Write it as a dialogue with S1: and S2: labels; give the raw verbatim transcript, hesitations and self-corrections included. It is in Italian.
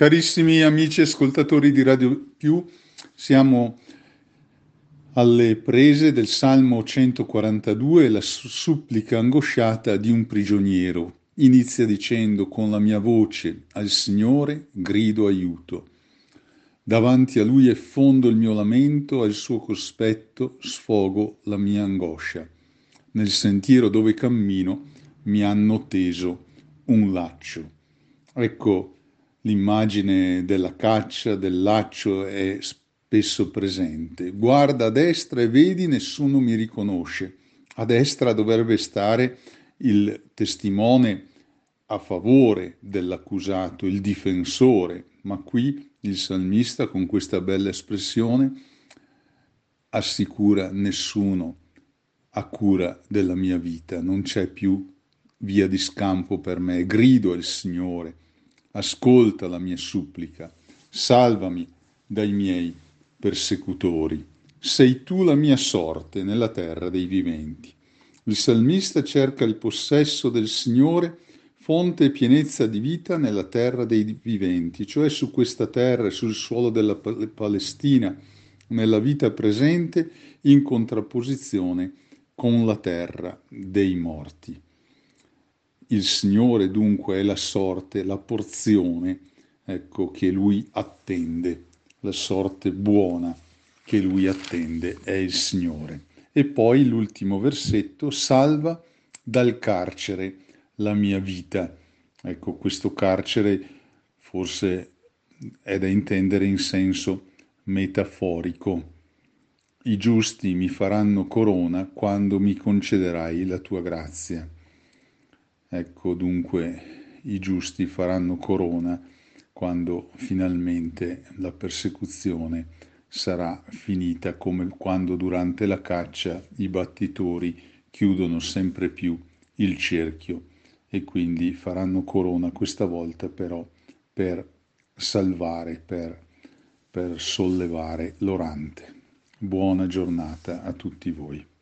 S1: Carissimi amici ascoltatori di Radio Più, siamo alle prese del Salmo centoquarantadue, la supplica angosciata di un prigioniero. Inizia dicendo: con la mia voce al Signore grido aiuto. Davanti a Lui effondo il mio lamento, al suo cospetto sfogo la mia angoscia. Nel sentiero dove cammino mi hanno teso un laccio. Ecco, l'immagine della caccia, del laccio è spesso presente. Guarda a destra e vedi, nessuno mi riconosce. A destra dovrebbe stare il testimone a favore dell'accusato, il difensore, ma qui il salmista con questa bella espressione assicura: nessuno ha cura della mia vita, non c'è più via di scampo per me. Grido al Signore: ascolta la mia supplica, salvami dai miei persecutori. Sei tu la mia sorte nella terra dei viventi. Il salmista cerca il possesso del Signore, fonte e pienezza di vita nella terra dei viventi, cioè su questa terra, sul suolo della Palestina, nella vita presente, in contrapposizione con la terra dei morti. Il Signore dunque è la sorte, la porzione, ecco, che Lui attende, la sorte buona che Lui attende è il Signore. E poi l'ultimo versetto: salva dal carcere la mia vita. Ecco, questo carcere forse è da intendere in senso metaforico. I giusti mi faranno corona quando mi concederai la tua grazia. Ecco, dunque, i giusti faranno corona quando finalmente la persecuzione sarà finita, come quando durante la caccia i battitori chiudono sempre più il cerchio e quindi faranno corona, questa volta però per salvare, per, per sollevare l'orante. Buona giornata a tutti voi.